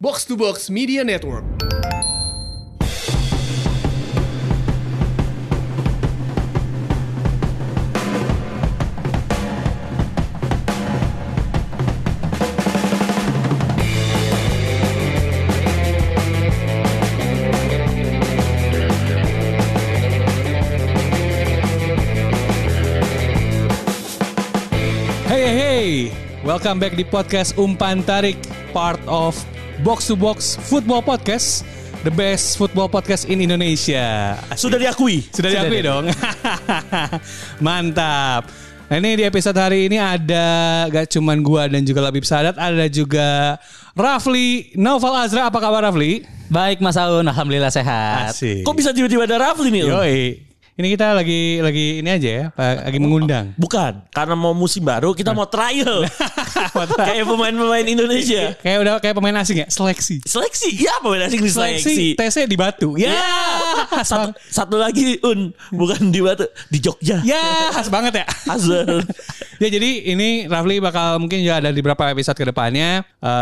Box to Box Media Network. Hey, welcome back di podcast Umpan Tarik, part of Box to Box Football Podcast, the best football podcast in Indonesia. Sudah diakui dong. Mantap. Nah ini di episode hari ini ada gak cuman gua dan juga Labib Sadat, ada juga Rafli Naufal Azra. Apa kabar Rafli? Baik Mas Aun, alhamdulillah sehat. Asik. Kok bisa tiba-tiba ada Rafli nih? Yoi. Ini kita lagi ini aja ya, lagi mengundang. Bukan, karena mau musim baru kita mau trial. Kayak pemain-pemain Indonesia. Kayak pemain asing ya, seleksi. Seleksi? Ya pemain asing di seleksi. Tesnya di Batu. Ya. Satu lagi bukan di Batu, di Jogja. Ya, khas banget ya. Khas. Ya jadi ini Rafli bakal mungkin juga ada di beberapa episode ke depannya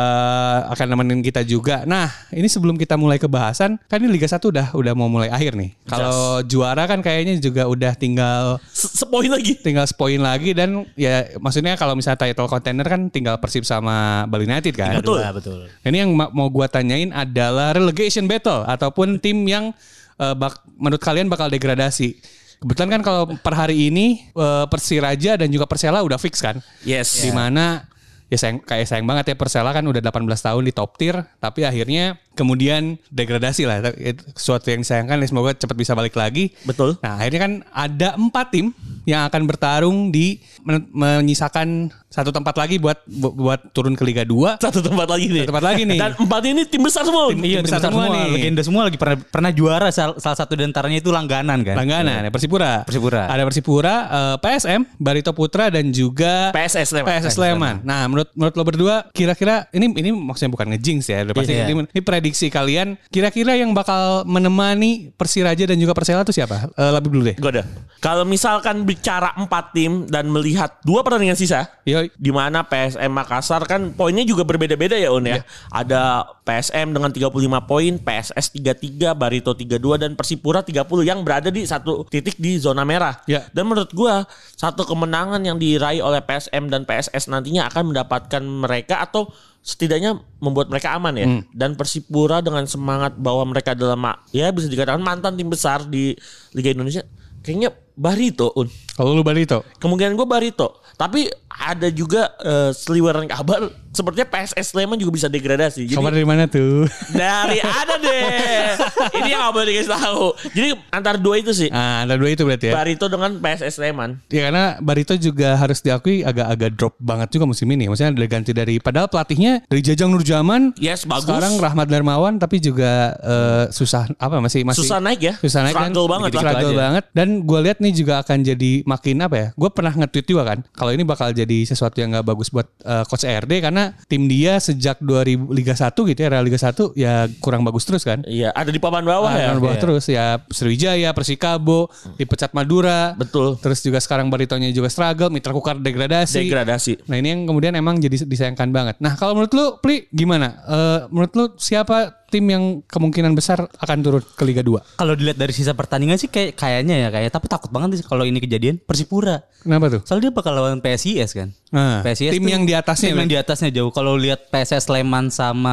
akan nemenin kita juga. Nah, ini sebelum kita mulai ke bahasan, kan ini Liga 1 udah mau mulai akhir nih. Kalau juara kan kayaknya juga udah tinggal sepoin lagi. Tinggal sepoin lagi dan ya maksudnya kalau misalnya title contender kan tinggal Persib sama Bali United kan. Betul. Ini yang mau gua tanyain adalah relegation battle ataupun tim yang menurut kalian bakal degradasi. Kebetulan kan kalau per hari ini Persiraja dan juga Persela udah fix kan. Yes. Di mana ya sayang banget ya Persela kan udah 18 tahun di top tier tapi akhirnya kemudian degradasi lah. Sesuatu yang disayangkan, semoga cepat bisa balik lagi. Betul. Nah akhirnya kan ada 4 tim yang akan bertarung di menyisakan satu tempat lagi buat turun ke Liga 2. Satu tempat lagi nih. Dan 4 ini tim besar semua. Tim besar semua nih. Legenda semua lagi pernah juara. Salah satu diantaranya itu langganan kan. Langganan ya, Persipura. Ada Persipura, PSM, Barito Putra dan juga PSS Sleman. Nah menurut lo berdua kira-kira ini maksudnya bukan ngejinx ya. Pasti ini prediksi kalian kira-kira yang bakal menemani Persiraja dan juga Persela itu siapa? Lebih dulu deh. Gue ada. Kalau misalkan bicara 4 tim dan melihat 2 pertandingan sisa, di mana PSM Makassar kan poinnya juga berbeda-beda ya On ya. Ada PSM dengan 35 poin, PSS 33, Barito 32 dan Persipura 30 yang berada di satu titik di zona merah. Ya. Dan menurut gua satu kemenangan yang diraih oleh PSM dan PSS nantinya akan mendapatkan mereka atau setidaknya membuat mereka aman ya. Dan Persipura dengan semangat bahwa mereka adalah ya bisa dikatakan mantan tim besar di Liga Indonesia. Kayaknya Barito Un. Kalau lu Barito? Kemungkinan gue Barito. Tapi ada juga seliweran kabar sepertinya PSS Sleman juga bisa degradasi. Jadi, kabar dari mana tuh? Dari ada deh. Ini yang gak boleh dikasih tahu. Jadi antara 2 itu sih. Antara 2 itu berarti ya. Barito dengan PSS Sleman. Ya karena Barito juga harus diakui agak drop banget juga musim ini. Maksudnya ada ganti dari padahal pelatihnya dari Jajang Nurjaman. Yes, bagus. Sekarang Rahmat Darmawan tapi juga susah masih susah naik ya. Susah naik struggle kan. banget. Banget. Dan gue lihat nih juga akan jadi makin apa ya. Gue pernah nge-tweet juga kan. Kalau ini bakal jadi sesuatu yang gak bagus buat Coach RD karena tim dia sejak 2000 Liga 1 gitu ya, Real Liga 1 ya kurang bagus terus kan. Iya, ada di papan bawah ya. Papan bawah terus ya, Sriwijaya, Persikabo, dipecat Madura. Betul. Terus juga sekarang Baritonya juga struggle, Mitra Kukar degradasi. Nah, ini yang kemudian emang jadi disayangkan banget. Nah, kalau menurut lu, Pli, gimana? Menurut lu siapa tim yang kemungkinan besar akan turun ke Liga 2? Kalau dilihat dari sisa pertandingan sih kayaknya ya tapi takut banget sih kalau ini kejadian Persipura. Kenapa tuh? Soalnya dia bakal lawan PSIS kan. PSIS tim yang di atasnya. Tim yang di atasnya jauh. Kalau lihat PSS Sleman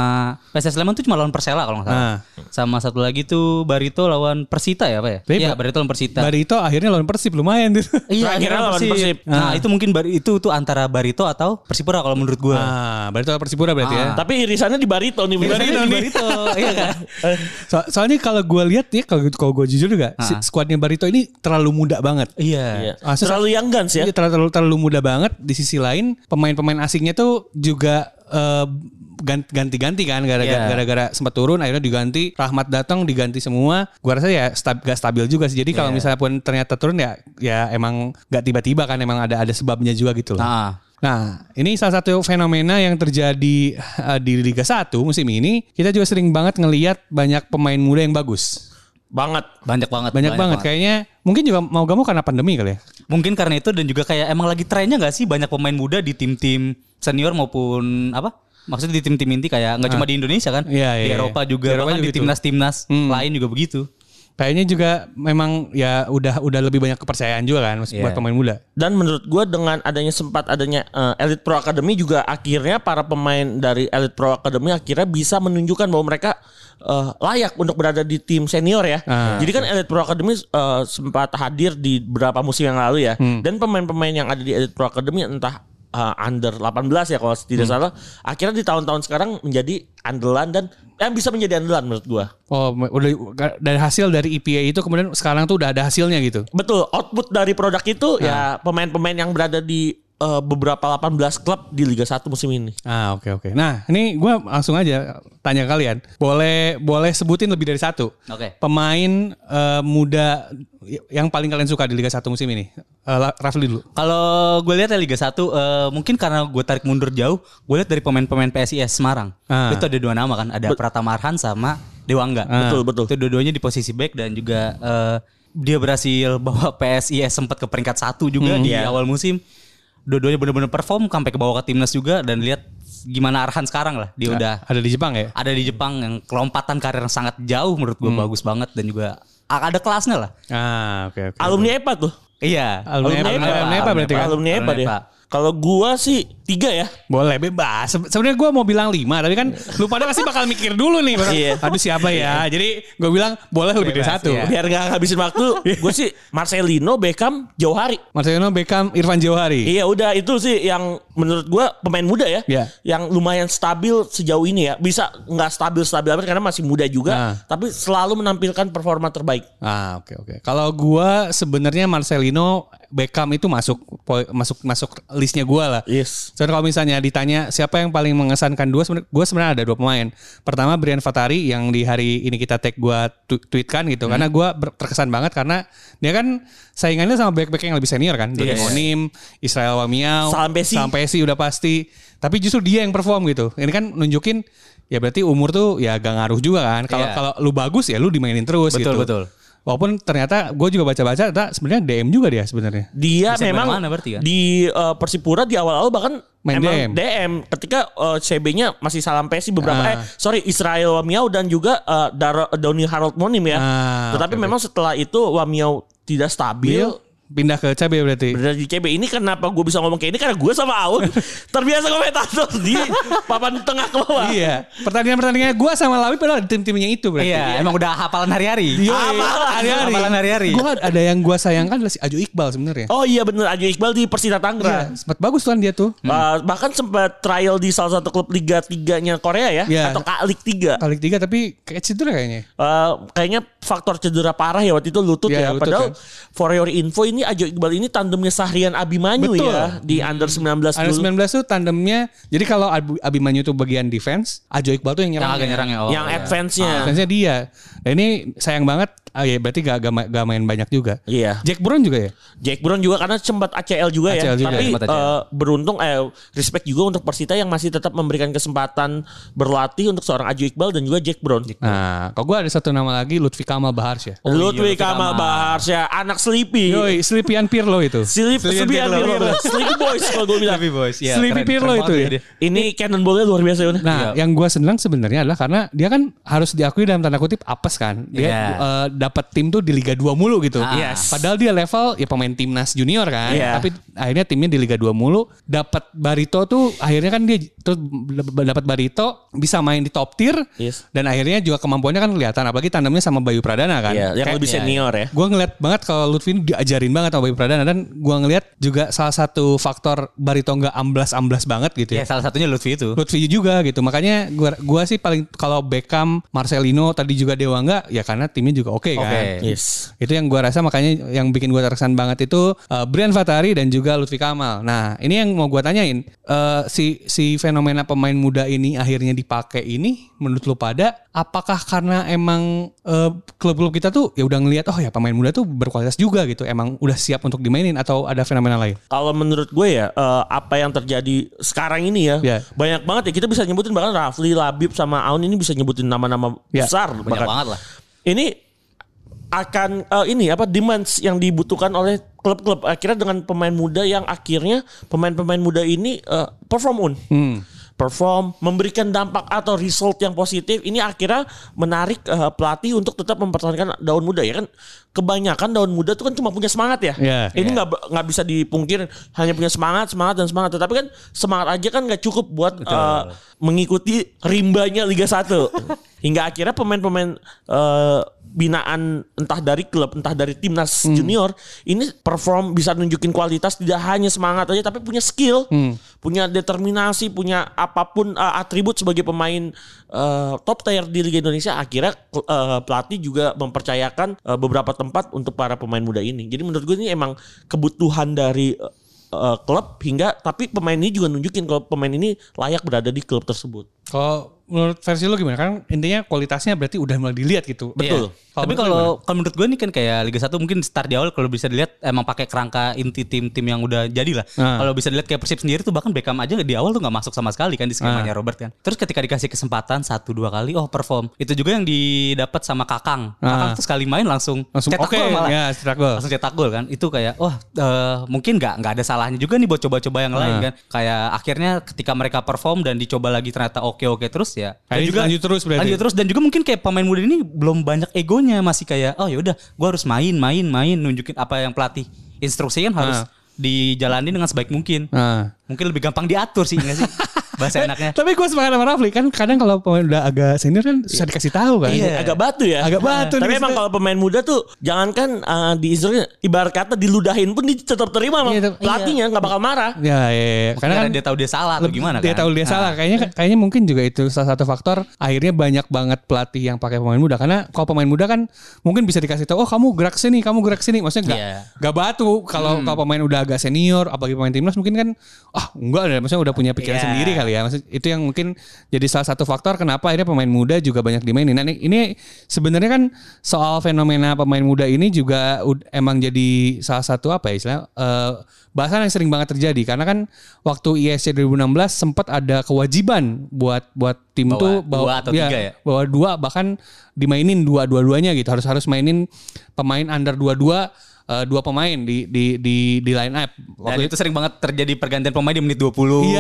tuh cuma lawan Persela kalau nggak salah. Sama satu lagi tuh Barito lawan Persita ya Pak ya? Iya, Barito lawan Persita. Barito akhirnya lawan Persib lumayan tuh. Iya, akhirnya lawan Persib. Nah, itu mungkin itu tuh antara Barito atau Persipura kalau menurut gua. Barito atau Persipura berarti ya. Tapi irisannya di Barito nih. Barito. Iya kan? Soalnya kalau gue lihat ya kalau gue jujur juga skuadnya Barito ini terlalu muda banget. Iya. Terlalu young guns ya. Terlalu muda banget. Di sisi lain pemain-pemain asingnya tuh juga ganti-ganti kan gara-gara sempat turun akhirnya diganti, Rahmat datang diganti semua. Gua rasa ya gak stabil juga sih. Jadi kalau misalnya pun ternyata turun ya emang gak tiba-tiba kan, emang ada sebabnya juga gitu loh. Nah, ini salah satu fenomena yang terjadi di Liga 1 musim ini. Kita juga sering banget ngelihat banyak pemain muda yang bagus. Banyak banget. Kayaknya mungkin juga mau gak mau karena pandemi kali ya. Mungkin karena itu dan juga kayak emang lagi trennya gak sih banyak pemain muda di tim-tim senior maupun Maksudnya di tim-tim inti kayak nggak cuma di Indonesia kan, di Eropa juga, bahkan di timnas-timnas lain juga begitu. Kayaknya juga memang ya udah lebih banyak kepercayaan juga kan buat pemain muda. Dan menurut gue dengan sempat adanya Elite Pro Academy juga akhirnya para pemain dari Elite Pro Academy akhirnya bisa menunjukkan bahwa mereka layak untuk berada di tim senior ya. Jadi kan Elite Pro Academy sempat hadir di beberapa musim yang lalu ya. Dan pemain-pemain yang ada di Elite Pro Academy entah under 18 ya kalau tidak salah, akhirnya di tahun-tahun sekarang menjadi andalan dan bisa menjadi andalan menurut gua. Oh, udah dari hasil dari EPA itu kemudian sekarang tuh udah ada hasilnya gitu. Betul, output dari produk itu ya pemain-pemain yang berada di beberapa 18 klub di Liga 1 musim ini. Oke. Nah, ini gue langsung aja tanya kalian. Boleh sebutin lebih dari satu. Pemain muda yang paling kalian suka di Liga 1 musim ini. Rafli dulu. Kalau gue lihat ya Liga 1 mungkin karena gue tarik mundur jauh, gue lihat dari pemain-pemain PSIS Semarang. Itu ada 2 nama kan, ada Pratama Arhan sama Dewangga. Betul. Itu dua-duanya di posisi back dan juga dia berhasil bawa PSIS sempat ke peringkat 1 juga di awal musim. Dua-duanya benar-benar perform sampai ke bawah ke timnas juga dan lihat gimana Arhan sekarang lah. Dia udah ada di Jepang ya? Ada di Jepang yang kelompatan karir yang sangat jauh menurut gue, bagus banget dan juga ada kelasnya lah. Oke. Alumni EPA tuh. Iya, alumni EPA berarti kan? Alumni EPA dia. Kalau gua sih 3 ya. Boleh bebas. Sebenarnya gua mau bilang 5 tapi kan lu pada pasti bakal mikir dulu nih. Aduh siapa ya. Jadi gua bilang boleh lebih dari 1. Ya. Biar gak ngabisin waktu. Gua sih Marcelino, Beckham, Jauhari. Marcelino, Beckham, Irfan Jauhari. Iya udah itu sih yang menurut gua pemain muda ya. Yang lumayan stabil sejauh ini ya. Bisa gak stabil amat karena masih muda juga. Tapi selalu menampilkan performa terbaik. Oke. Kalau gua sebenarnya Marcelino, Beckham itu masuk listnya gue lah. Yes. Soalnya kalau misalnya ditanya siapa yang paling mengesankan gue sebenarnya ada 2 pemain. Pertama Brian Fatari yang di hari ini kita tag gue tweetkan gitu. Karena gue terkesan banget karena dia kan saingannya sama back-back yang lebih senior kan. Doni Monim, Israel Wamiau, sampai Pesi udah pasti. Tapi justru dia yang perform gitu. Ini kan nunjukin ya berarti umur tuh ya gak ngaruh juga kan. Kalau lu bagus ya lu dimainin terus gitu. Betul. Walaupun ternyata gue juga baca-baca sebenarnya DM juga dia sebenarnya. Dia bisa memang berarti, kan? Di Persipura di awal-awal bahkan main DM ketika CB-nya masih Salam Pesi beberapa Israel Wamiau dan juga Doni Harold Monim ya. Tetapi memang setelah itu Wamiau tidak stabil. Pindah ke CB berarti. Pindah di CB. Ini kenapa gue bisa ngomong kayak ini karena gue sama Aun terbiasa komentator di papan tengah ke bawah. Iya. Pertandingan-pertandingannya gue sama Lawi padahal tim-timnya itu berarti. Iya. Emang udah hafalan hari-hari. Hafalan hari-hari. Gue ada yang gue sayangkan adalah si Ajo Iqbal sebenarnya. Oh iya bener, Ajo Iqbal di Persita Tangerang. Iya, sempat bagus tuh dia tuh. Bahkan sempat trial di salah satu klub Liga 3-nya Korea ya. Atau K-League 3. K-League 3 tapi kayak cedera kayaknya. Kayaknya faktor cedera parah ya waktu itu lutut ya. Lutut, padahal for your info ini Ajo Iqbal ini tandemnya Sahrian Abimanyu ya di under 19 dulu. Under 19 tuh tandemnya. Jadi kalau Abimanyu tuh bagian defense, Ajo Iqbal tuh yang nyerang. Yang advance-nya. Advance-nya dia. Nah ini sayang banget. Ya berarti gak main banyak juga. Iya. Jack Brown juga ya? Jack Brown juga karena sempat ACL juga ya. Tapi beruntung respect juga untuk Persita yang masih tetap memberikan kesempatan berlatih untuk seorang Ajo Iqbal dan juga Jack Brown. Nah, kalau gue ada satu nama lagi Lutfi Kamal Baharsya. Lutfi Kamal Baharsya, anak Sleepy. Yoi, Sleepyan Pirlo itu. Sleepy Boys kalau gue bilang. Sleepy Boys. Ya, Sleepy Pirlo itu ya. Ini cannonball-nya luar biasa ya. Nah, yang gue senang sebenarnya adalah karena dia kan harus diakui dalam tanda kutip apes kan. Dia dapat tim tuh di Liga 2 mulu gitu. Padahal dia level ya pemain timnas junior kan. Tapi akhirnya timnya di Liga 2 mulu. Dapat Barito tuh akhirnya kan dia tuh dapat Barito bisa main di top tier. Dan akhirnya juga kemampuannya kan kelihatan. Apalagi tandemnya sama Bayu Pradana kan. Yang lebih senior ya. Gue ngeliat banget kalau Lutfi diajarin banget sama Bayu Pradana. Dan gue ngeliat juga salah satu faktor Barito gak amblas banget gitu ya. Salah satunya Lutfi itu. Lutfi juga gitu. Makanya gue sih paling kalau Beckham, Marcelino tadi juga Dewangga ya karena timnya juga oke kan. Itu yang gue rasa makanya yang bikin gue terkesan banget itu Brian Fatari dan juga Lutfi Kamal. Nah ini yang mau gue tanyain si fenomena pemain muda ini akhirnya dipakai ini menurut lu pada apakah karena emang klub-klub kita tuh ya udah ngelihat oh ya pemain muda tuh berkualitas juga gitu emang udah siap untuk dimainin atau ada fenomena lain? Kalau menurut gue ya apa yang terjadi sekarang ini ya banyak banget ya kita bisa nyebutin bahkan Rafli, Labib sama Aun ini bisa nyebutin nama-nama besar banyak banget lah. Ini akan demands yang dibutuhkan oleh klub-klub akhirnya dengan pemain muda yang akhirnya pemain-pemain muda ini perform perform, memberikan dampak atau result yang positif, ini akhirnya menarik pelatih untuk tetap mempertahankan daun muda ya kan. Kebanyakan daun muda tuh kan cuma punya semangat ya. Ini nggak bisa dipungkir hanya punya semangat, tetapi kan semangat aja kan nggak cukup buat mengikuti rimbanya Liga 1. Hingga akhirnya pemain-pemain binaan entah dari klub entah dari timnas junior ini perform, bisa nunjukin kualitas, tidak hanya semangat aja tapi punya skill, punya determinasi, punya apapun atribut sebagai pemain top tier di Liga Indonesia. Akhirnya pelatih juga mempercayakan beberapa tempat untuk para pemain muda ini. Jadi menurut gue ini emang kebutuhan dari klub, hingga tapi pemain ini juga nunjukin kalau pemain ini layak berada di klub tersebut. Kalau menurut versi lo gimana? Kan intinya kualitasnya berarti udah mulai dilihat gitu. Betul. Iya. Tapi kalau menurut gue ini kan kayak Liga 1 mungkin start di awal kalau bisa dilihat emang pakai kerangka inti tim-tim yang udah jadi lah. Kalau bisa dilihat kayak Persib sendiri tuh bahkan Beckham aja di awal tuh gak masuk sama sekali kan di skemanya Robert kan. Terus ketika dikasih kesempatan 1-2 kali perform. Itu juga yang didapat sama Kakang. Kakang tuh sekali main langsung cetak gol malah. Ya, cetak gol. Langsung cetak gol kan. Itu kayak mungkin gak ada salahnya juga nih buat coba-coba yang lain kan. Kayak akhirnya ketika mereka perform dan dicoba lagi ternyata oke terus ya. Lanjut terus berarti. Lanjut terus, dan juga mungkin kayak pemain muda ini belum banyak egonya, masih kayak ya udah gue harus main nunjukin apa yang pelatih instruksikan harus dijalani dengan sebaik mungkin. Mungkin lebih gampang diatur sih, enggak sih? Bahasa enaknya. Tapi gue sepakat sama Rafli kan, kadang kalau pemain udah agak senior kan susah dikasih tahu kan. Iya. Agak batu ya. Tapi emang kalau pemain muda tuh jangankan di ibarat kata diludahin pun dia tetap terima sama pelatihnya, nggak bakal marah. Iya. Karena dia tahu dia salah atau gimana kan. Dia tahu dia salah. Kayaknya mungkin juga itu salah satu faktor akhirnya banyak banget pelatih yang pakai pemain muda. Karena kalau pemain muda kan mungkin bisa dikasih tahu, kamu gerak sini. Maksudnya nggak batu. Kalau pemain udah agak senior, apalagi pemain timnas mungkin kan enggak, maksudnya udah punya pikiran sendiri kali ya. Maksudnya itu yang mungkin jadi salah satu faktor kenapa akhirnya pemain muda juga banyak dimainin. Nah ini sebenarnya kan soal fenomena pemain muda ini juga emang jadi salah satu istilahnya bahasan yang sering banget terjadi. Karena kan waktu ISC 2016 sempat ada kewajiban buat tim tuh bawa 2 atau 3 ya. Bawa 2, bahkan dimainin dua-duanya gitu. Harus mainin pemain under 22 2 pemain di line up. Waktu itu sering banget terjadi pergantian pemain di menit 20. Iya,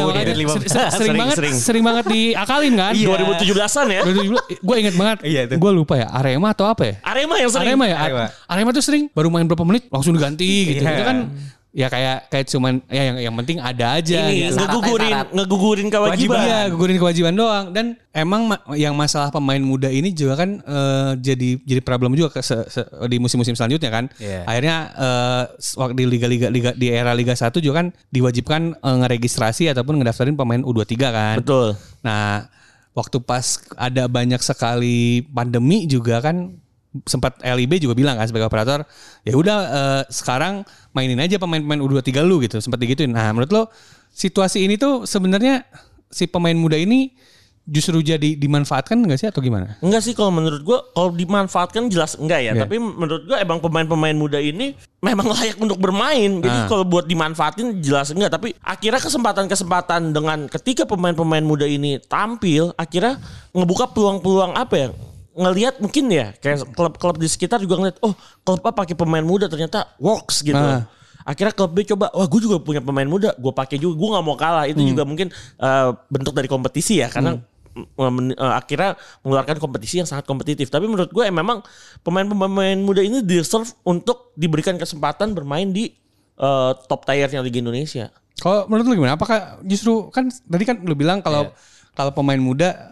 sering banget diakalin kan. 2017-an ya. Gue inget banget. Gue lupa ya, Arema atau apa ya? Arema yang sering. Arema tuh sering baru main berapa menit langsung diganti gitu. Itu kan ya kayak cuman yang penting ada aja. Ini gitu. ngegugurin kewajiban. Iya, gugurin kewajiban doang. Dan emang yang masalah pemain muda ini juga kan jadi problem juga di musim-musim selanjutnya kan. Akhirnya waktu di era Liga 1 juga kan diwajibkan ngeregistrasi ataupun ngedaftarin pemain U23 kan. Betul. Nah, waktu pas ada banyak sekali pandemi juga kan, sempat LIB juga bilang kan sebagai operator, ya udah sekarang mainin aja pemain-pemain U23 lu gitu, sempat digituin. Nah, menurut lo situasi ini tuh sebenarnya si pemain muda ini justru jadi dimanfaatkan enggak sih atau gimana? Enggak sih, kalau menurut gua kalau dimanfaatkan jelas enggak ya, tapi menurut gua emang pemain-pemain muda ini memang layak untuk bermain. Jadi kalau buat dimanfaatin jelas enggak, tapi akhirnya kesempatan-kesempatan dengan ketika pemain-pemain muda ini tampil akhirnya ngebuka peluang-peluang ngelihat mungkin ya kayak klub-klub di sekitar juga ngelihat klub A pakai pemain muda ternyata works gitu. Akhirnya klub B coba, gue juga punya pemain muda, gue pakai juga, gue nggak mau kalah. Itu juga mungkin bentuk dari kompetisi ya, karena akhirnya mengeluarkan kompetisi yang sangat kompetitif. Tapi menurut gue memang pemain-pemain muda ini deserve untuk diberikan kesempatan bermain di top tier-nya Liga Indonesia. Kalau menurut lu gimana? Apakah justru kan tadi kan lu bilang kalau pemain muda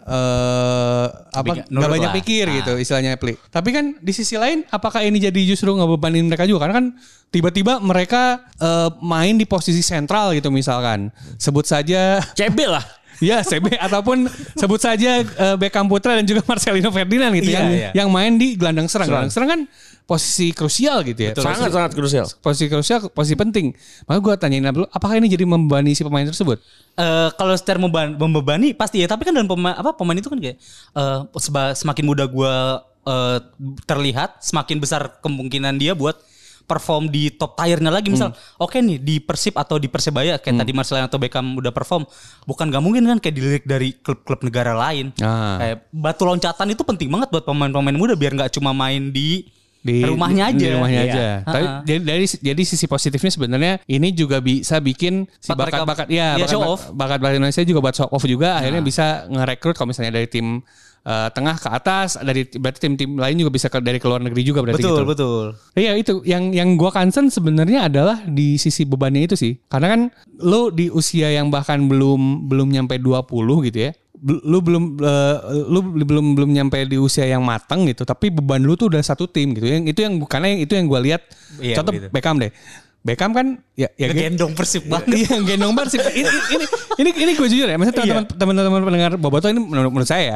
nggak banyak pikir gitu istilahnya Pli. Tapi kan di sisi lain apakah ini jadi justru ngebebanin mereka juga? Karena kan tiba-tiba mereka main di posisi sentral gitu misalkan. Sebut saja CB lah. Ya CB ataupun sebut saja Beckham Putra dan juga Marcelino Ferdinand gitu yang main di gelandang serang. Gelandang serang kan posisi krusial gitu ya. Sangat krusial. Posisi krusial, posisi penting. Maka gue tanyain dulu, apakah ini jadi membebani si pemain tersebut? Kalau secara membebani pasti ya, tapi kan dalam pemain itu kan kayak semakin muda gue terlihat, semakin besar kemungkinan dia buat perform di top tier-nya lagi. Misal oke nih di Persib atau di Persebaya kayak tadi Marcelino atau Beckham udah perform, bukan gak mungkin kan kayak dilirik dari klub-klub negara lain. Kayak batu loncatan itu penting banget buat pemain-pemain muda biar gak cuma main di di rumahnya aja. Di rumahnya aja. Tapi jadi sisi positifnya sebenarnya ini juga bisa bikin si bakat-bakat bakat Indonesia juga buat show off juga akhirnya bisa ngerekrut kalau misalnya dari tim tengah ke atas, berarti tim-tim lain juga bisa dari ke luar negeri juga berarti gitu. Betul. Iya itu yang gua concern sebenarnya adalah di sisi bebannya itu sih. Karena kan lo di usia yang bahkan belum nyampe 20 gitu ya. Lu belum nyampe di usia yang matang gitu, tapi beban lu tuh udah satu tim gitu. Karena itu yang gue lihat. Iya, contoh gitu. Beckham kan ya gendong Persib banget. Iya, gendong Persib. Ini gue jujur ya, maksudnya teman-teman pendengar Boboto ini menurut saya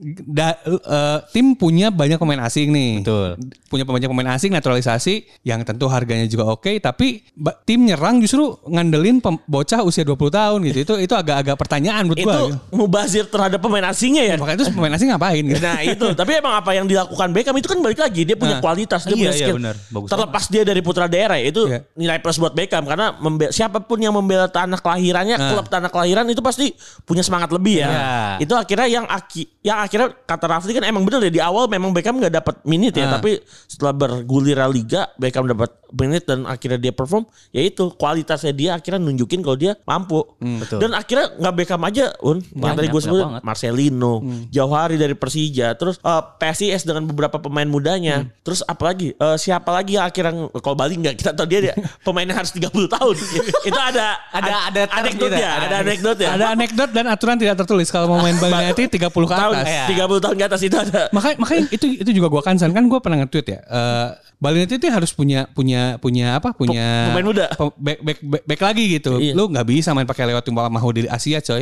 tim punya banyak pemain asing nih. Betul. Punya banyak pemain asing, naturalisasi yang tentu harganya juga oke, tapi tim nyerang justru ngandelin bocah usia 20 tahun gitu. Itu agak-agak pertanyaan menurut gue. Itu mubazir terhadap pemain asingnya ya. Makanya itu pemain asing ngapain gitu. Nah itu, tapi emang apa yang dilakukan Beckham itu kan balik lagi dia punya kualitas, dia punya skill. Bener. Bagus terlepas dia dari putra daerah itu nilai plus buat Beckham karena siapapun yang membela tanah kelahirannya, klub tanah kelahiran itu pasti punya semangat lebih ya. Itu akhirnya yang akhirnya kata Rafli kan emang bener ya di awal memang Beckham nggak dapat menit ya, tapi setelah bergulir Liga Beckham dapat menit dan akhirnya dia perform, yaitu kualitasnya dia akhirnya nunjukin kalau dia mampu. Dan akhirnya nggak Beckham aja, yang tadi gue sebut Marcelino, Jauhari dari Persija, terus PSIS dengan beberapa pemain mudanya, terus apalagi siapa lagi yang akhirnya kalau Bali nggak kita tahu dia pemainnya harus 30 tahun. Itu ada anekdotnya, ada anekdot dan aturan tidak tertulis kalau mau main Bali United 30 ke atas. 30 tahun ke atas itu ada. Makanya itu juga gue concern kan, gue pernah nge-tweet ya. Bali United itu harus punya pemain muda, back lagi gitu. Iya. Lu nggak bisa main pakai lewat Tumbal Mahu di Asia, coy.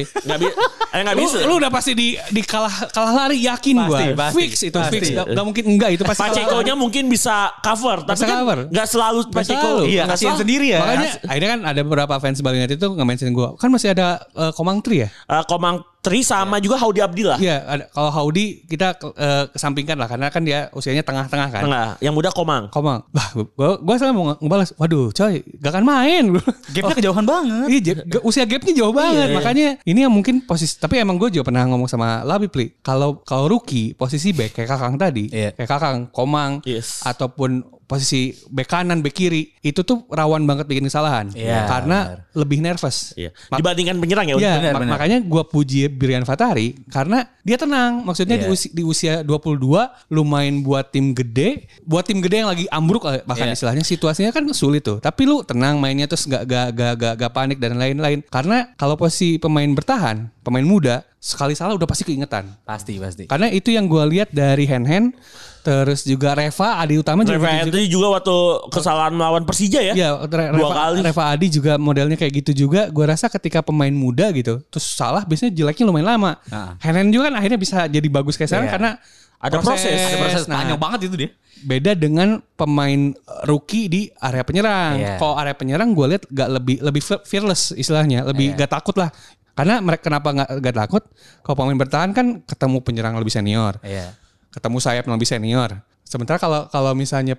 Nggak bisa. Lu udah pasti di kalah lari, yakin gue. Fix. Nggak mungkin enggak itu pasti. Pacheco-nya mungkin bisa cover, tapi kan nggak selalu Pacheco. Iya, kasihan sendiri ya. Makanya akhirnya kan ada beberapa fans Bali United itu nge-mention gue. Kan masih ada Komang Tri ya. Komang Tri sama juga Haudi Abdillah. Iya, kalau Haudi kita kesampingkan lah karena kan dia usianya tengah-tengah kan. Tengah. Yang muda Komang. Bah, gue selalu mau ngebalas. Waduh, coy, gak akan main. Gapnya kejauhan banget. Iya, usia gapnya jauh banget. Makanya ini yang mungkin posisi. Tapi emang gue juga pernah ngomong sama Labib, kalau rookie posisi back kayak Kakang tadi, kayak Kakang, Komang, ataupun posisi bek kanan, bek kiri itu tuh rawan banget bikin kesalahan karena lebih nervous dibandingkan penyerang ya. Bener. Makanya gue puji Brian Fatahri karena dia tenang. Maksudnya di usia 22 lu main buat tim gede yang lagi ambruk bahkan istilahnya situasinya kan sulit tuh. Tapi lu tenang mainnya terus gak panik dan lain-lain. Karena kalau posisi pemain bertahan, pemain muda sekali salah udah pasti keingetan. Pasti. Karena itu yang gue lihat dari Hen. Terus juga Reva Adi Utama juga waktu kesalahan melawan Persija ya. Iya, 2 kali. Reva Adi juga modelnya kayak gitu juga. Gue rasa ketika pemain muda gitu, terus salah biasanya jeleknya lumayan lama. Henen juga kan akhirnya bisa jadi bagus kayak sekarang karena ada proses. Panjang banget itu dia. Beda dengan pemain rookie di area penyerang. Kalau area penyerang gue lihat lebih fearless istilahnya, lebih gak takut lah. Karena mereka kenapa gak takut? Kalau pemain bertahan kan ketemu penyerang lebih senior. Ketemu sayap yang lebih senior. Sementara kalau misalnya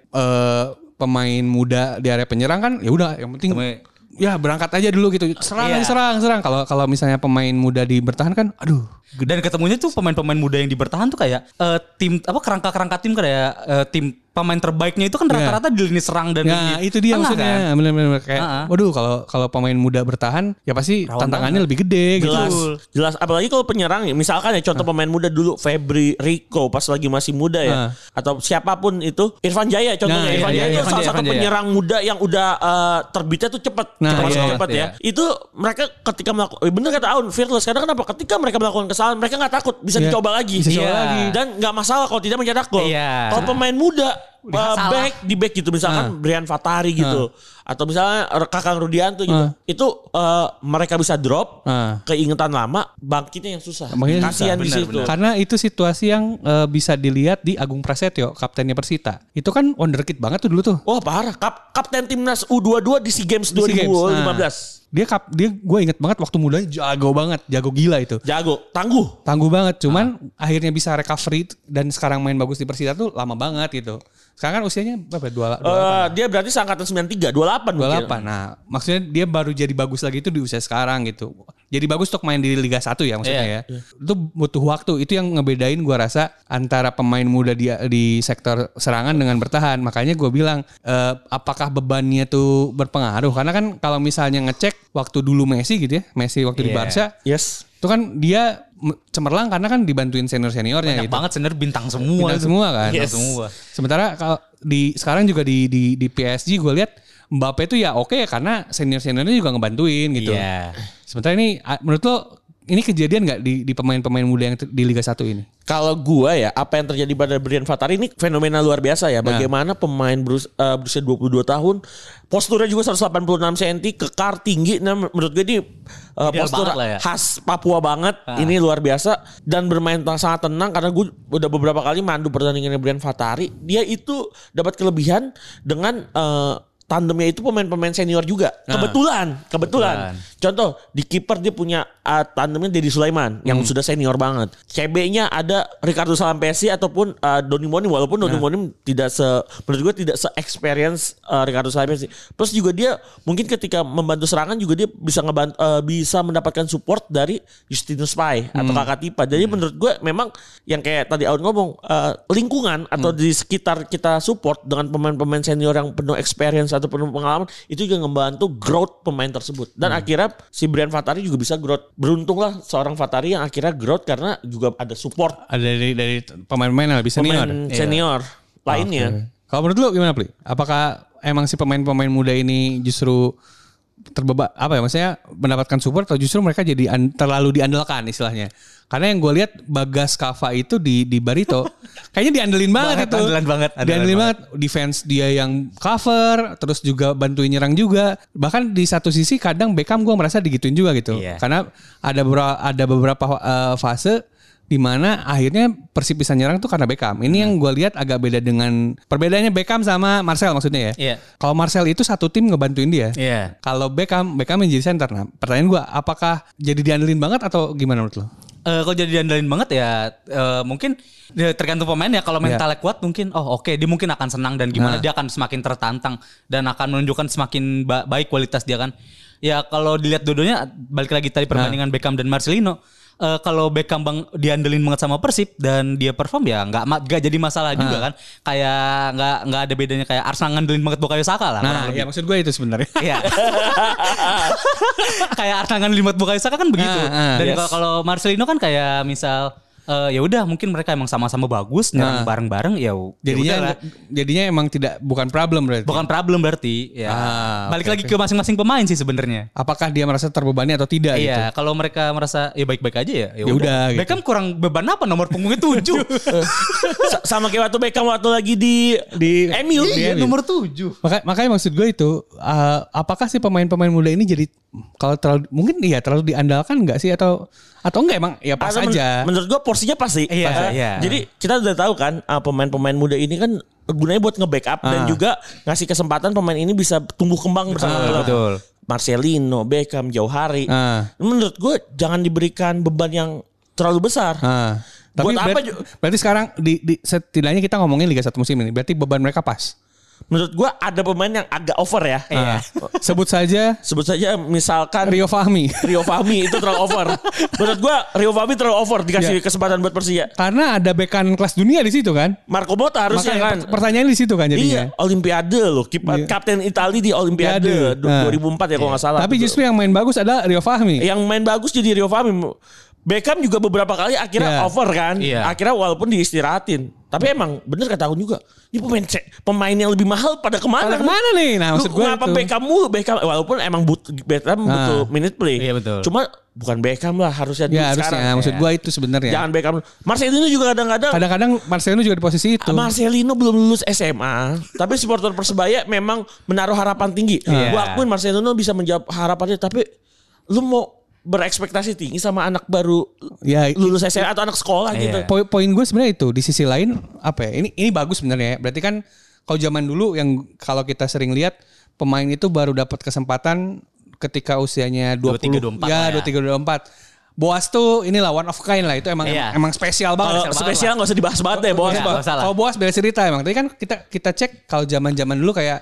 pemain muda di area penyerang kan ya udah yang penting berangkat aja dulu gitu. Serang. Kalau misalnya pemain muda di bertahan kan aduh. Dan ketemunya tuh pemain-pemain muda yang di bertahan tuh kayak tim kerangka tim kayak tim pemain terbaiknya itu kan rata-rata di lini serang dan lini itu dia maksudnya. Kan? Benar-benar kayak waduh kalau pemain muda bertahan ya pasti rawan tantangannya lebih gede gitu. Jelas apalagi kalau penyerang misalkan ya contoh pemain muda dulu Febri Rico pas lagi masih muda ya atau siapapun itu Irfan Jaya contohnya. Irfan Jaya itu salah satu penyerang muda yang udah terbitnya tuh cepat ya. Itu mereka ketika melakukan bener kata Aun fearless karena kenapa ketika mereka melakukan kesalahan mereka nggak takut bisa dicoba lagi. Dan nggak masalah kalau tidak mencetak gol. Kalau pemain muda back gitu misalkan Brian Fatahri gitu atau misalnya Kakang Rudianto gitu itu mereka bisa drop keingetan lama bangkitnya yang susah. Kasihan di situ. Karena itu situasi yang bisa dilihat di Agung Prasetyo kaptennya Persita. Itu kan wonderkid banget tuh dulu tuh. Oh parah kapten timnas U22 di SEA Games 2015. Dia gue inget banget waktu mudanya jago gila itu. Tangguh banget. Cuman akhirnya bisa recovery dan sekarang main bagus di Persita tuh lama banget gitu. Sekarang kan usianya berapa? 28. Dia berarti seangkatan 93, 28. Nah, maksudnya dia baru jadi bagus lagi itu di usia sekarang gitu. jadi bagus untuk main di Liga 1 ya maksudnya ya. Itu butuh waktu. Itu yang ngebedain gue rasa antara pemain muda di sektor serangan dengan bertahan. Makanya gue bilang apakah bebannya tuh berpengaruh? Karena kan kalau misalnya ngecek waktu dulu Messi gitu ya, Messi waktu di Barca, itu kan dia cemerlang karena kan dibantuin senior-seniornya. Banyak banget senior bintang semua. Bintang semua kan. Semua. Sementara kalau sekarang juga di PSG gue lihat Mbappe tuh ya oke karena senior-seniornya juga ngebantuin gitu. Sementara ini menurut lo ini kejadian nggak di pemain-pemain muda yang di Liga 1 ini? Kalau gua ya, apa yang terjadi pada Brian Fatari ini fenomena luar biasa ya. Bagaimana pemain berusia 22 tahun, posturnya juga 186 cm, kekar, tinggi. Nah, menurut gue ini postur khas Papua banget. Ini luar biasa. Dan bermain sangat tenang karena gue udah beberapa kali mandu pertandingannya Brian Fatari. Dia itu dapat kelebihan dengan tandemnya itu pemain-pemain senior juga. Kebetulan. Contoh di kiper dia punya tandemnya Deddy Sulaiman yang sudah senior banget. CB-nya ada Ricardo Salampesi ataupun Doni Monim, walaupun Doni Monim menurut gue tidak se-experience Ricardo Salampesi. Plus juga dia mungkin ketika membantu serangan juga dia bisa mendapatkan support dari Justinus Pai atau Kakak Tipa. Jadi menurut gue memang yang kayak tadi Aun ngomong lingkungan atau di sekitar kita support dengan pemain-pemain senior yang penuh experience atau penuh pengalaman itu juga membantu growth pemain tersebut. Dan akhirnya si Brian Fatari juga bisa growth. Beruntunglah seorang Fatari yang akhirnya growth karena juga ada support. Ada dari pemain-pemain yang lebih senior. Pemain senior lainnya. Kalau menurut lu gimana, Pli? Apakah emang si pemain-pemain muda ini justru maksudnya mendapatkan support atau justru mereka jadi terlalu diandalkan istilahnya? Karena yang gue lihat Bagas Kava itu di Barito kayaknya diandelin banget itu. Diandelin banget. Defense dia yang cover, terus juga bantuin nyerang juga. Bahkan di satu sisi kadang Beckham gue merasa digituin juga gitu. Karena ada beberapa fase di mana akhirnya Persib bisa nyerang tuh karena Beckham. Ini yang gue lihat agak beda dengan perbedaannya Beckham sama Marcel maksudnya ya. Kalau Marcel itu satu tim ngebantuin dia. Kalau Beckham yang jadi center. Nah, pertanyaan gue, apakah jadi diandelin banget atau gimana menurut lo? Kalau jadi diandalin banget ya mungkin tergantung pemain ya. Kalau mentalnya kuat mungkin dia mungkin akan senang dan gimana dia akan semakin tertantang dan akan menunjukkan semakin baik kualitas dia kan. Ya kalau dilihat dua-duanya balik lagi tadi perbandingan Beckham dan Marcelino. Kalau Beckham diandelin banget sama Persib dan dia perform ya nggak jadi masalah juga kan. Kayak nggak ada bedanya kayak Arsenal ngandelin banget Bukayo Saka lah. Nah ya maksud gue itu sebenarnya. Kayak Arsenal ngandelin banget Bukayo Saka kan begitu. Dan kalau Marcelino kan kayak misal ya udah mungkin mereka emang sama-sama bagus nyerang bareng-bareng ya jadinya emang bukan problem berarti ya balik lagi ke masing-masing pemain sih sebenarnya. Apakah dia merasa terbebani atau tidak gitu. Kalau mereka merasa ya baik-baik aja ya udah gitu. Beckham kurang beban apa nomor punggungnya 7. Sama kayak waktu Beckham waktu lagi di MU nomor 7. Makanya maksud gue itu apakah si pemain-pemain muda ini jadi kalau terlalu diandalkan enggak sih atau enggak emang ya pas aja. Menurut gue porsinya pasti. Jadi kita udah tahu kan pemain-pemain muda ini kan gunanya buat nge-backup dan juga ngasih kesempatan pemain ini bisa tumbuh kembang bersama klub. Betul. Marcelino, Beckham, jauh hari. Menurut gue jangan diberikan beban yang terlalu besar. Tapi berarti sekarang setidaknya kita ngomongin Liga 1 musim ini, berarti beban mereka pas. Menurut gue ada pemain yang agak over ya. Sebut saja misalkan Rio Fahmi itu terlalu over. Menurut gue Rio Fahmi terlalu over dikasih kesempatan buat Persija. Karena ada bekan kelas dunia di situ kan. Marco Motta harusnya kan. Pertanyaan di situ kan jadinya. Iya, Olimpiade loh. Kapten Italia di Olimpiade 2004 ya kalau nggak salah. Tapi justru yang main bagus adalah Rio Fahmi. Yang main bagus jadi Rio Fahmi. Beckham juga beberapa kali akhirnya over kan. Akhirnya walaupun diistirahatin. Tapi emang bener kata aku juga. Ini pemain yang lebih mahal pada kemana? Pada kemana nih? Nah maksud gue ngapa Beckham walaupun emang Beckham butuh minute play. Iya betul. Cuma bukan Beckham lah harusnya harusnya. Maksud gue itu sebenarnya. Jangan Beckham. Marcelino juga kadang-kadang Marcelino juga di posisi itu. Marcelino belum lulus SMA. Tapi supporter Persebaya memang menaruh harapan tinggi. Gue akuin Marcelino bisa menjawab harapannya. Tapi lu mau berekspektasi tinggi sama anak baru lulus SMA atau anak sekolah gitu. Poin gue sebenarnya itu di sisi lain apa ya? Ini bagus sebenarnya. Berarti kan kalau zaman dulu yang kalau kita sering lihat pemain itu baru dapat kesempatan ketika usianya 23 24. Boas tuh inilah one of kind lah, itu emang spesial banget. Spesial enggak usah dibahas banget deh Boas. Kalau Boas beda cerita emang. Tadi kan kita cek kalau zaman-zaman dulu kayak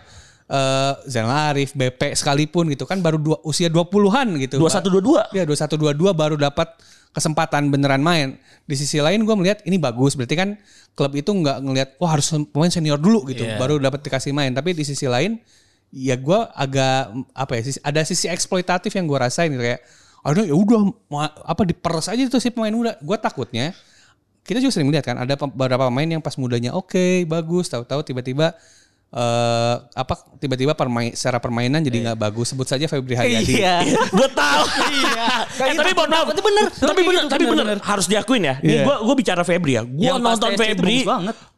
Zainal Arif, BP sekalipun gitu kan baru usia 20-an gitu. 21-22. Iya 21-22 baru dapat kesempatan beneran main. Di sisi lain gue melihat ini bagus. Berarti kan klub itu nggak ngelihat wah harus pemain senior dulu gitu baru dapat dikasih main. Tapi di sisi lain ya gue agak ada sisi eksploitatif yang gue rasain gitu kayak aduh ya udah diperes aja tuh si pemain muda. Gue takutnya kita juga sering melihat kan ada beberapa pemain yang pas mudanya oke, bagus, tahu-tahu tiba-tiba tiba-tiba secara permainan jadi nggak bagus. Sebut saja Febri Haryadi. Iya, gue tahu. Tapi maaf, itu benar. Harus diakuin ya. Nih gue bicara Febri ya. Gue nonton Febri.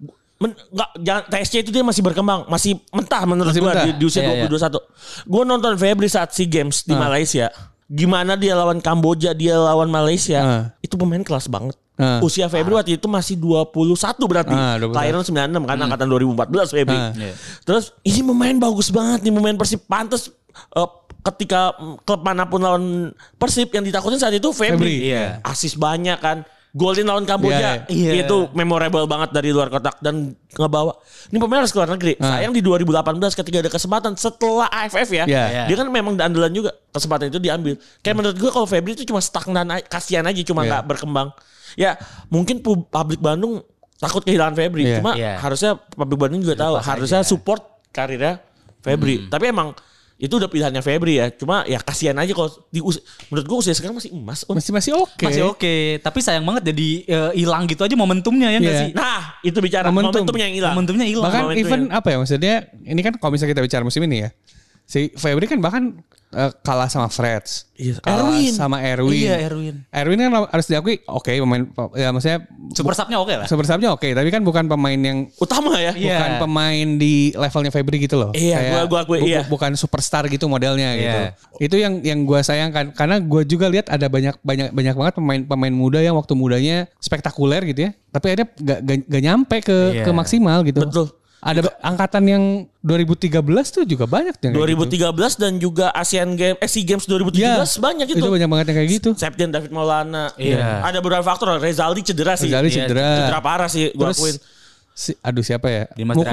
Jangan TSC itu dia masih berkembang, masih mentah menurut gue di usia 20-21. Gue nonton Febri saat SEA Games di Malaysia. Gimana dia lawan Kamboja, dia lawan Malaysia. Itu pemain kelas banget. Usia Febri waktu itu masih 21 berarti. Kelahiran 96 kan angkatan 2014 Febri. Terus ini pemain bagus banget nih, pemain Persib pantas ketika klub manapun lawan Persib yang ditakutin saat itu Febri. Asis banyak kan. Golin lawan Kamboja itu memorable banget dari luar kotak dan ngebawa. Ini pemain harus keluar negeri. Sayang di 2018 ketika ada kesempatan setelah AFF ya. Dia kan memang andalan juga. Kesempatan itu diambil. Kayak menurut gue kalau Febri itu cuma stagnan, kasihan aja cuma gak berkembang. Ya mungkin publik Bandung takut kehilangan Febri. Cuma harusnya publik Bandung juga tahu. Harusnya support karirnya Febri. Tapi emang itu udah pilihannya Febri ya. Cuma ya kasihan aja kalau menurut gue usia sekarang masih emas. Masih oke. Masih oke. Tapi sayang banget jadi hilang gitu aja momentumnya ya nggak sih? Nah itu bicara momentumnya yang hilang. Momentumnya hilang. Bahkan even maksudnya ini kan kalau misalnya kita bicara musim ini ya. Si Febri kan bahkan kalah sama Freds. Sama Erwin. Iya Erwin. Erwin kan harus diakui pemain ya maksudnya super sub-nya oke lah. Super sub-nya oke, tapi kan bukan pemain yang utama ya. Bukan pemain di levelnya Febri gitu loh. Iya, gua akui bukan superstar gitu modelnya gitu. Itu yang gue sayangkan karena gue juga lihat ada banyak banget pemain muda yang waktu mudanya spektakuler gitu ya. Tapi akhirnya gak nyampe ke maksimal gitu. Betul. Ada angkatan yang 2013 tuh juga banyak yang 2013 gitu. Dan juga SEA Games 2017 banyak itu. Itu banyak banget yang kayak gitu. Septian David Maulana. Ada beberapa faktor. Rezaldi cedera sih. Cedera parah sih gue akuin. Siapa ya?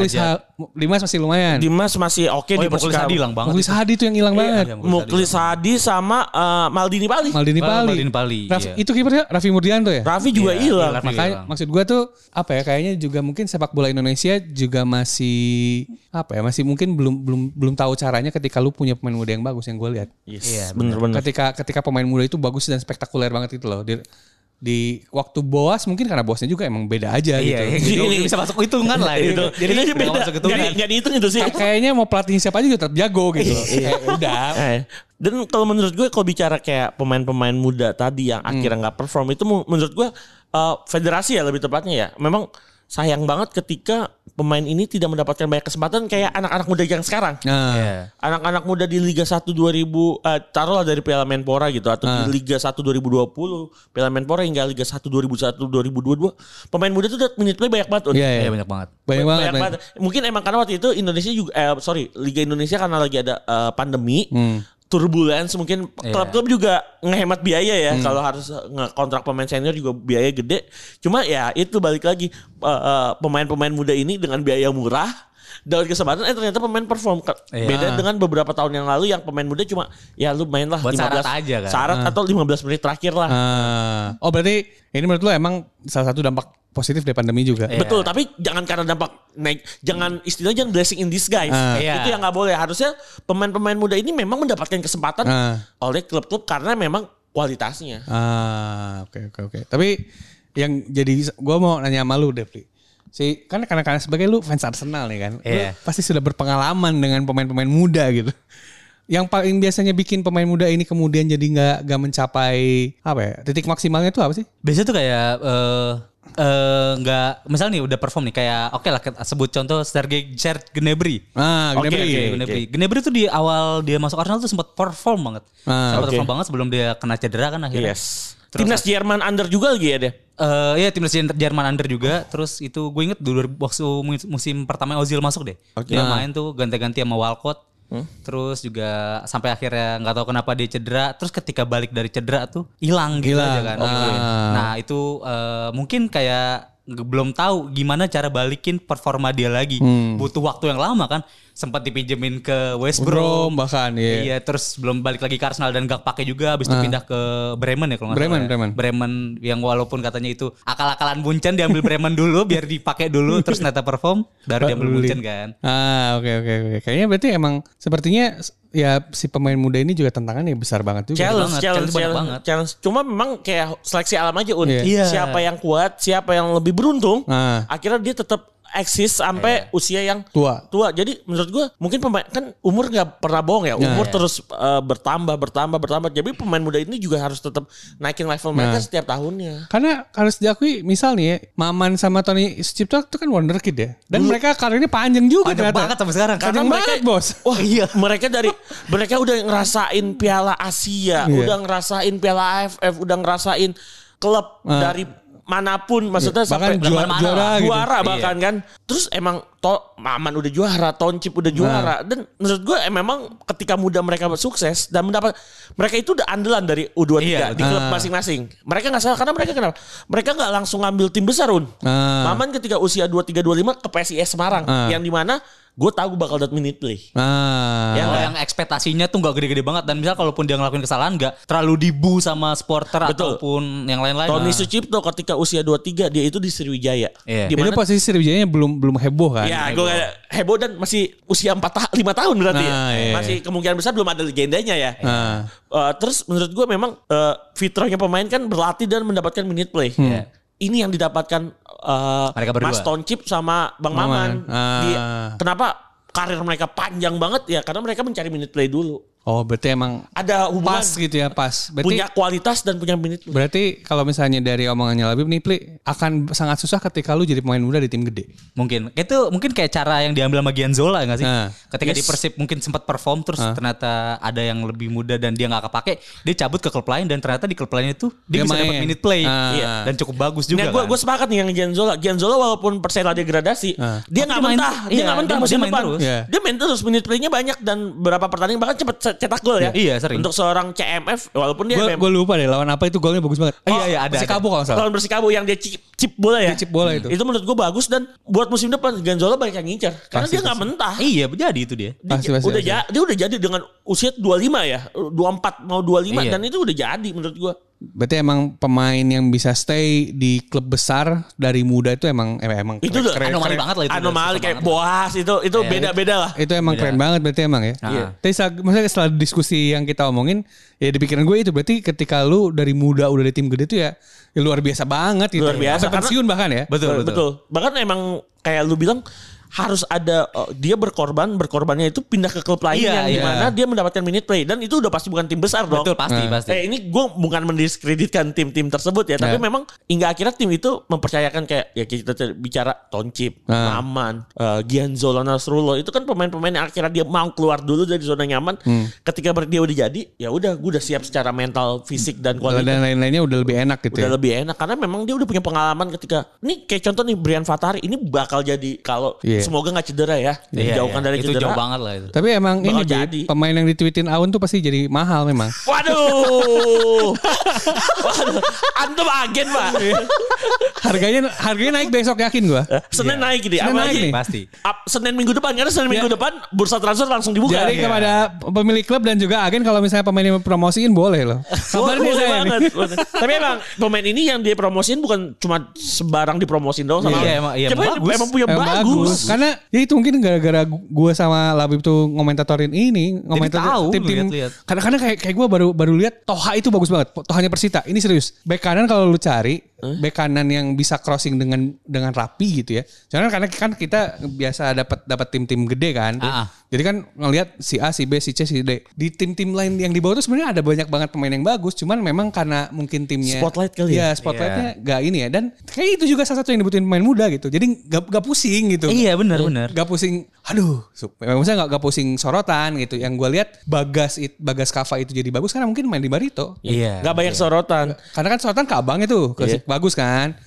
Dimas masih lumayan. Dimas masih oke di Muklis Hadi hilang banget. Muklis Hadi tuh yang hilang banget. Muklis Hadi sama Maldini Pali. Itu kipernya Raffi Murdianto ya? Raffi juga hilang. Makanya maksud gue tuh kayaknya juga mungkin sepak bola Indonesia juga masih masih mungkin belum tahu caranya ketika lu punya pemain muda yang bagus yang gue lihat. Iya, benar. Ketika pemain muda itu bagus dan spektakuler banget gitu loh. Di waktu Boas mungkin karena bosnya juga emang beda aja gitu. Ini bisa masuk hitungan lah gitu. Jadi beda. Gak dihitung itu sih. Kayaknya mau pelatih siapa aja juga tetap jago gitu. Udah. Dan kalau menurut gue kalau bicara kayak pemain-pemain muda tadi yang akhirnya gak perform itu menurut gue federasi ya lebih tepatnya ya. Memang sayang banget ketika pemain ini tidak mendapatkan banyak kesempatan kayak anak-anak muda yang sekarang. Anak-anak muda di Liga 1 taruhlah dari Piala Menpora gitu atau di Liga 1 2020, Piala Menpora hingga Liga 1 2021 2022, pemain muda itu minute play banyak banget. Iya, banyak banget. Banyak banget. Mungkin emang karena waktu itu Indonesia juga Liga Indonesia karena lagi ada pandemi. Turbulence mungkin klub-klub juga ngehemat biaya ya kalau harus ngekontrak pemain senior juga biaya gede. Cuma ya itu balik lagi pemain-pemain muda ini dengan biaya murah dapat kesempatan ternyata pemain perform beda dengan beberapa tahun yang lalu yang pemain muda cuma ya lu main lah 15 syarat aja kan. Syarat atau 15 menit terakhir lah. Berarti ini menurut lu emang salah satu dampak positif dari pandemi juga. Betul, tapi jangan karena dampak naik, jangan blessing in disguise. Itu yang nggak boleh. Harusnya pemain-pemain muda ini memang mendapatkan kesempatan oleh klub-klub karena memang kualitasnya. Oke. Tapi yang jadi gue mau nanya sama lu deh, Pri. Karena sebagai lu fans Arsenal nih kan, lu pasti sudah berpengalaman dengan pemain-pemain muda gitu. Yang paling biasanya bikin pemain muda ini kemudian jadi nggak mencapai titik maksimalnya itu apa sih? Biasanya tuh kayak nggak, misalnya nih udah perform nih kayak oke lah sebut contoh Sergei Gnabry. Gnabry tuh di awal dia masuk Arsenal tuh sempat perform banget. Perform banget sebelum dia kena cedera kan akhirnya. Timnas Jerman Under juga lagi ya dia. Timnas Jerman Under juga. Terus itu gue inget dulu waktu musim pertama Ozil masuk deh. Dia main tuh ganti-ganti sama Walcott. Terus juga sampai akhirnya nggak tahu kenapa dia cedera. Terus ketika balik dari cedera tuh hilang gitu aja kan. Nah itu mungkin kayak belum tahu gimana cara balikin performa dia lagi. Butuh waktu yang lama kan. Sempat dipinjemin ke West Brom bahkan ya. Iya, terus belum balik lagi ke Arsenal dan gak pakai juga, habis itu pindah ke Bremen ya kalau nggak salah. Bremen yang walaupun katanya itu akal-akalan Munchen, diambil Bremen dulu biar dipakai dulu terus ternyata perform baru diambil Munchen kan. Oke. Kayaknya berarti emang sepertinya ya si pemain muda ini juga tantangannya besar banget juga. Challenge. Cuma memang kayak seleksi alam aja siapa yang kuat, siapa yang lebih beruntung, akhirnya dia tetap eksis sampai usia yang tua. Jadi menurut gue mungkin pemain kan umur nggak pernah bohong ya. Umur terus bertambah. Jadi pemain muda ini juga harus tetap naikin level mereka setiap tahunnya. Karena harus diakui misal nih ya, Maman sama Tony Sucipto itu kan wonderkid ya. Dan mereka karirnya panjang juga ternyata. Banget sampai sekarang. Karena mereka bos. Wah iya. mereka udah ngerasain Piala Asia, udah ngerasain Piala AFF, udah ngerasain klub dari manapun, maksudnya sampai juara bahkan kan. Terus emang Maman udah juara, Toncip udah juara, dan menurut gue memang ketika muda mereka sukses dan mereka itu udah andalan dari U23 di klub masing-masing. Mereka nggak salah karena kenapa? Mereka nggak langsung ngambil tim besar Maman ketika usia 23-25 ke PSIS Semarang yang dimana gue tahu gue bakal dapat minute play. Yang ekspektasinya tuh gak gede-gede banget. Dan misal kalaupun dia ngelakuin kesalahan gak terlalu dibu sama supporter ataupun yang lain-lain. Tony Sucipto ketika usia 23 dia itu di Sriwijaya. Dimana posisi Sriwijayanya belum heboh kan? Ya gue heboh dan masih usia 5 tahun berarti. Masih kemungkinan besar belum ada legendanya ya. Terus menurut gue memang fitrahnya pemain kan berlatih dan mendapatkan minute play. Ini yang didapatkan Mas Toncip sama Bang Maman. Kenapa karir mereka panjang banget ya? Karena mereka mencari minute play dulu. Oh berarti emang ada hubungan pas gitu ya, pas. Berarti, punya kualitas dan punya minute play. Berarti kalau misalnya dari omongannya Labib nih, Pli, akan sangat susah ketika lu jadi pemain muda di tim gede. Mungkin kayak cara yang diambil sama Gianzola gak sih? Ketika di Persib mungkin sempat perform terus ternyata ada yang lebih muda dan dia gak kepake, dia cabut ke klub lain dan ternyata di klub lain itu dia bisa dapat minute play dan cukup bagus juga. Nah, gue sepakat nih yang Gianzola walaupun Persela degradasi, dia gak mentah, musim depan. Dia main terus, minute playnya banyak dan beberapa pertandingan bahkan cepet cetak gol ya. Iya sering. Untuk seorang CMF walaupun dia gue lupa deh lawan apa itu golnya bagus banget. Iya ada. Persikabo kalau salah. Lawan Persikabo yang dia chip bola ya. Chip bola itu. Itu menurut gue bagus dan buat musim depan Gianzola banyak yang ngincar karena dia enggak mentah. Iya, jadi itu dia. Dia udah jadi dengan usia 25 ya. 24 mau 25 dan itu udah jadi menurut gue. Berarti emang pemain yang bisa stay di klub besar dari muda itu emang itu keren banget lah itu. Anomali kayak Boas itu beda-beda lah. Itu emang keren banget berarti emang ya. Tapi maksudnya setelah diskusi yang kita omongin ya di pikiran gue itu berarti ketika lu dari muda udah di tim gede itu ya luar biasa banget gitu. Luar biasa. Pensiun bahkan ya. Betul. Bahkan emang kayak lu bilang harus ada dia berkorbannya itu pindah ke klub lain yang dimana dia mendapatkan minute play dan itu udah pasti bukan tim besar dong. Betul pasti. Ini gue bukan mendiskreditkan tim-tim tersebut ya, tapi memang hingga akhirnya tim itu mempercayakan kayak ya kita bicara Toncip, Maman, Gianzola, Nasrullah itu kan pemain-pemain yang akhirnya dia mau keluar dulu dari zona nyaman. Ketika dia udah jadi, ya udah gue udah siap secara mental, fisik dan kualitas. Dan lain-lainnya udah lebih enak gitu. Udah lebih enak karena memang dia udah punya pengalaman ketika ini kayak contoh nih Brian Fatahari ini bakal jadi kalau semoga gak cedera ya. Dijauhkan dari itu cedera. Jauh banget lah itu. Tapi emang ini pemain yang ditweetin Aun tuh pasti jadi mahal memang. Waduh. Antum agen Pak. Harganya naik besok yakin gua. Senin naik gitu. Senin naik nih. Pasti. Senin minggu depan karena Senin minggu depan bursa transfer langsung dibuka. Jadi kepada pemilik klub dan juga agen kalau misalnya pemain yang promosiin boleh loh. Boleh banget. Tapi emang pemain ini yang dia promosiin bukan cuma sembarang dipromosiin doang sama. Emang punya bagus. Karena ya itu mungkin gara-gara gue sama Labib tuh ngomentatorin tim-tim. Karena kayak gue baru lihat Toha itu bagus banget. Tohanya Persita. Ini serius. Bek kanan kalau lu cari bek kanan yang bisa crossing dengan rapi gitu ya. Karena kan kita biasa dapat tim-tim gede kan. Jadi kan ngelihat si A, si B, si C, si D. Di tim-tim lain yang di bawah tuh sebenarnya ada banyak banget pemain yang bagus. Cuman memang karena mungkin timnya spotlight kali ya. Spotlightnya gak ini ya. Dan kayak itu juga salah satu yang dibutuhin pemain muda gitu. Jadi gak pusing gitu. Iya benar. Gak pusing. Maksudnya gak pusing sorotan gitu. Yang gue lihat Bagas Kava itu jadi bagus karena mungkin main di Barito. Iya. Gak banyak sorotan. Karena kan sorotan ke abang itu bagus kan.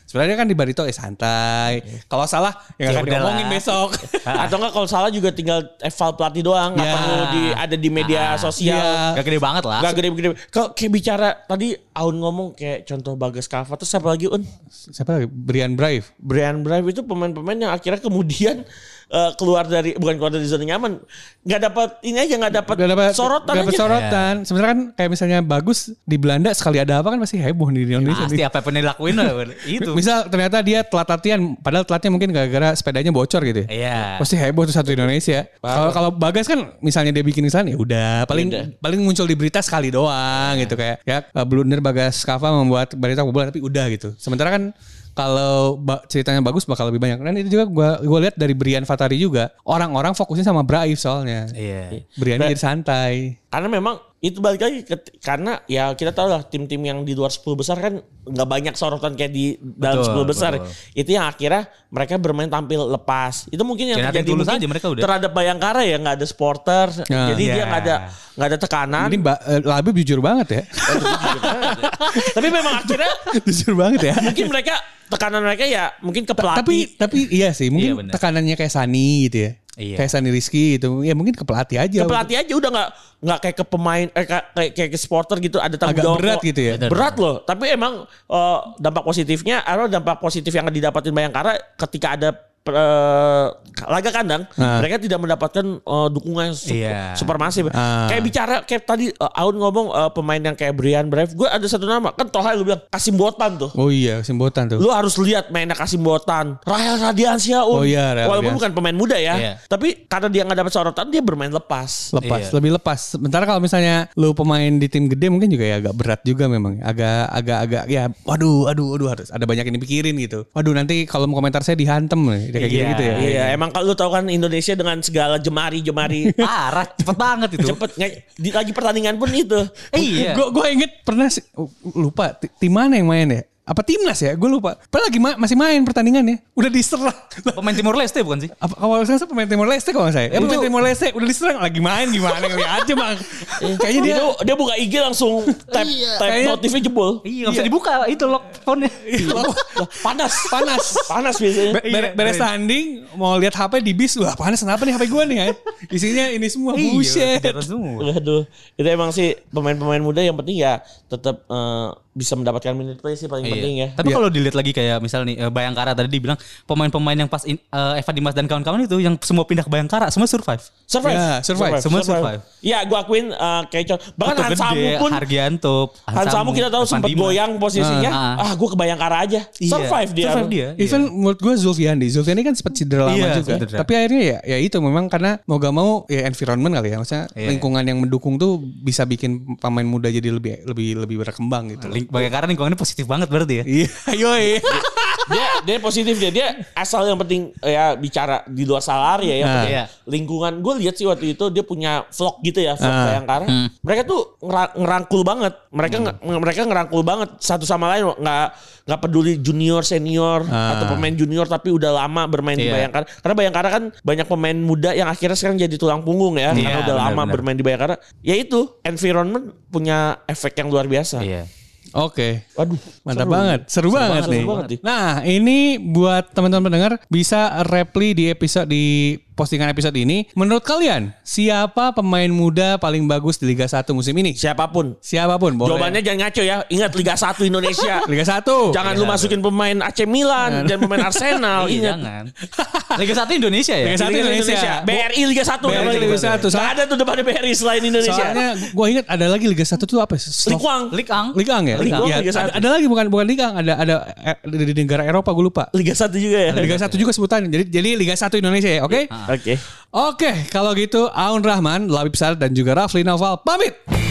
Sebenarnya kan di Barito santai. Kalau salah ya akan diomongin besok. Atau enggak kalau salah juga tinggal eval pelatih doang. Nggak perlu ada di media sosial. Gak gede banget lah. Gak gede-gede. Kalau kayak bicara tadi Aun ngomong kayak contoh Bagas Kava. Terus siapa lagi Un? Siapa lagi? Brian Brave itu pemain-pemain yang akhirnya kemudian keluar dari zona nyaman, nggak dapat sorotan. Sebenarnya kan kayak misalnya Bagus di Belanda sekali ada apa kan pasti heboh di Indonesia. Pasti apa yang dilakuin itu. Misal ternyata dia telat latihan, padahal telatnya mungkin gara-gara sepedanya bocor gitu. Iya. Pasti heboh tuh satu Indonesia. Kalau Bagas kan misalnya dia bikin kesalahan ya udah paling muncul di berita sekali doang gitu kayak ya blunder Bagas Kava membuat berita bola tapi udah gitu. Sementara kan kalau ceritanya bagus bakal lebih banyak. Dan itu juga gue lihat dari Brian Fatari juga. Orang-orang fokusnya sama Braif soalnya. Iya. Brian jadi santai. Karena memang itu balik lagi karena ya kita tahu lah tim-tim yang di luar 10 besar kan nggak banyak sorotan kayak di dalam 10 besar. Itu yang akhirnya mereka bermain tampil lepas. Itu mungkin yang terjadi mungkin terhadap Bayangkara ya nggak ada supporter. Jadi dia nggak ada tekanan. Ini Labib jujur banget ya. Tapi memang akhirnya jujur banget ya. Mungkin tekanan mereka ya mungkin ke pelatih. Tapi iya sih mungkin tekanannya kayak Sani gitu ya. Iya. Kayak Sani Rizky gitu. Ya mungkin ke pelatih aja. Ke pelatih aja udah nggak kayak ke pemain kayak ke supporter gitu ada tanggung jawab. Agak berat gitu ya. Berat loh. Tapi emang dampak positif yang didapatin Bayangkara ketika ada laga kandang mereka tidak mendapatkan dukungan super masif. Kayak tadi Aun ngomong pemain yang kayak Brian Brave, gue ada satu nama kan Toha lu bilang Kasim Botan tuh. Oh iya Kasim Botan tuh. Lu harus lihat mainnya Kasim Botan, Rahel Radiansyah. Walaupun bukan pemain muda ya, tapi karena dia nggak dapat sorotan dia bermain lepas. Lebih lepas. Sementara kalau misalnya lu pemain di tim gede mungkin juga ya agak berat juga memang. Agak ya waduh harus ada banyak yang dipikirin gitu. Waduh nanti kalau mau komentar saya dihantem nih. Kayak gitu ya. Iya, emang kalau lu tahu kan Indonesia dengan segala jemari parah, cepet banget itu. Lagi pertandingan pun itu. Iya. Gue inget pernah lupa tim mana yang main ya? Apa timnas ya? Gue lupa. Padahal lagi masih main pertandingannya. Udah diserang. Pemain Timor Leste bukan sih? Kalau saya pemain Timor Leste kalau saya. Pemain Timor Leste udah diserang lagi main gimana kali aja bang. Kayaknya dia buka IG langsung tap notifnya jebol. Iya, nggak bisa dibuka itu lock phone-nya. Panas biasanya. Beres tanding mau lihat HP di bis. Wah panas kenapa nih HP gue nih? Isinya ini semua buset. Aduh, itu emang sih pemain-pemain muda yang penting ya tetap bisa mendapatkan minute play sih paling penting ya. Tapi kalau dilihat lagi kayak misalnya nih Bayangkara tadi dibilang pemain-pemain yang pas Evan Dimas dan kawan-kawan itu yang semua pindah ke Bayangkara semua survive. Semua survive. Iya, gue akuin kayak contoh. Bahkan Hansamu pun Hansamu kita tahu sempat goyang posisinya. Gue ke Bayangkara aja. Survive dia. Even menurut gue Zulfiandi kan sempat cedera lama juga. Tapi akhirnya ya itu memang karena mau gak mau ya environment kali ya. Maksudnya lingkungan yang mendukung tuh bisa bikin pemain muda jadi lebih berkembang gitu. Bayangkara lingkungannya positif banget berarti ya. Iya. Dia positif dia asal yang penting ya bicara di luar salary ya. Lingkungan gue lihat sih waktu itu dia punya vlog gitu ya, vlog Bayangkara. Mereka tuh ngerangkul banget. Mereka ngerangkul banget satu sama lain, nggak peduli junior senior atau pemain junior tapi udah lama bermain di Bayangkara. Karena Bayangkara kan banyak pemain muda yang akhirnya sekarang jadi tulang punggung ya, karena udah lama bermain di Bayangkara. Ya itu environment punya efek yang luar biasa. Oke. Waduh, mantap banget. Seru banget nih. Nah, ini buat teman-teman pendengar bisa reply di postingan episode ini. Menurut kalian, siapa pemain muda paling bagus di Liga 1 musim ini? Siapapun. Boleh. Jawabannya jangan ngaco ya. Ingat Liga 1 Indonesia. Liga 1. Jangan lu masukin pemain AC Milan dan pemain Arsenal. Ingat. Jangan. Liga 1 Indonesia ya? Liga 1 Indonesia. BRI Liga 1. BRI Liga 1. Gak ada tuh depannya BRI selain Indonesia. Soalnya gue ingat ada lagi Liga 1 tuh apa? Liga 1. Ada lagi bukan Liga 1. Ada di negara Eropa gue lupa. Liga 1 juga ya? Liga 1 juga sebutannya. Jadi Liga 1 Indonesia ya, oke? Oke. Oke, kalau gitu Aun Rahman, Labib Saad dan juga Rafli Naufal pamit.